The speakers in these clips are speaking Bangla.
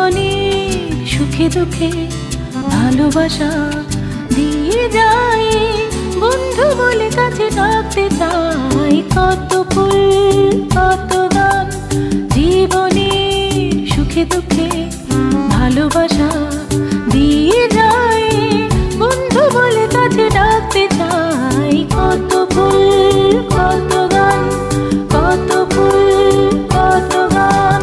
জীবনের সুখে দুঃখে ভালোবাসা দিয়ে যাই, বন্ধু বলে কাছে ডাকতে চাই। কত ফুল কত গান, জীবনের সুখে দুঃখে ভালোবাসা দিয়ে যাই, বন্ধু বলে কাছে ডাকতে চাই। কত ফুল কত গান, কত ফুল কত গান।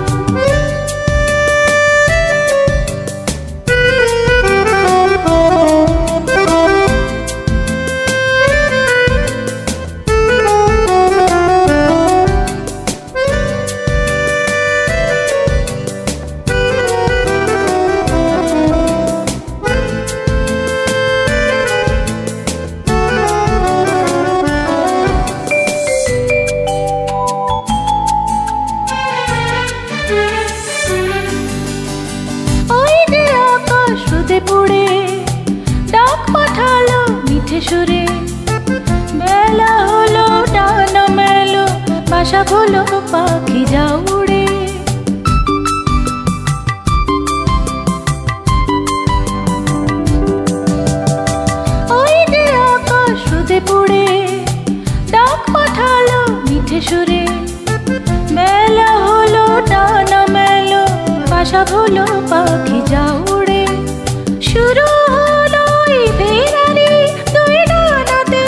পুড়ে ডাক পাঠালো মিঠে সুরে, বেলা হলো ডানা মেলো, বাসা হলো পাখি যাও উড়ে। ওই যে আকাশ রোদে পুড়ে ডাক পাঠালো মিঠে সুরে, বেলা হলো ডানা মেলো, বাসা হলো পাখি যাও উড়ে। শুরু হলো এই ফেরারি দুই ডানাতে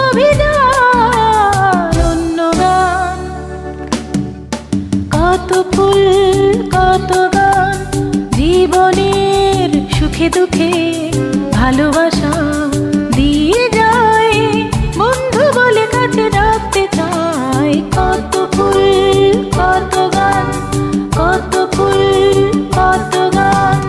অভিযান, অন্য গান। কত ফুল কত গান, জীবনের সুখে দুঃখে ভালোবাসা দিয়ে যাই, বন্ধু বলে কাছে ডাকতে চাই। কত ফুল কত গান, কত ফুল কত গান।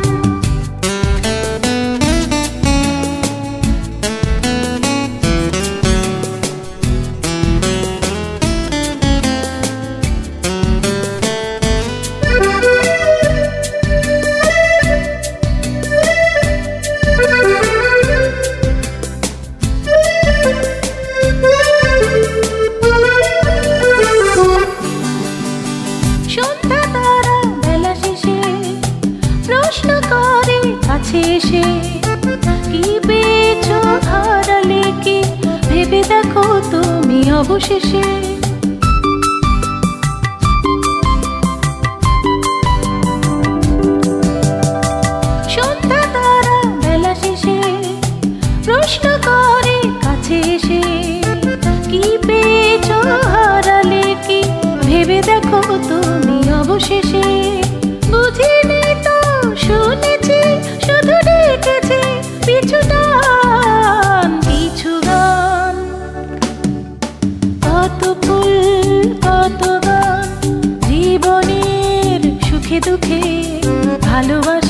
সন্ধ্যা তারা বেলা শেষে প্রশ্ন করে কাছে এসে, কি পেয়েছো হারালে কি, ভেবে দেখো তুমি অবশেষে। সন্ধ্যা তারা বেলা শেষে প্রশ্ন করে কাছে এসে, কি পেয়েছো হারালে কি, ভেবে দেখো তুমি অবশেষে। বুঝিনি তো শুনেছি, শুধু ডেকেছি পিছু টান পিছু গান। কত ফুল কত গান, জীবনের সুখে দুঃখে ভালোবাসা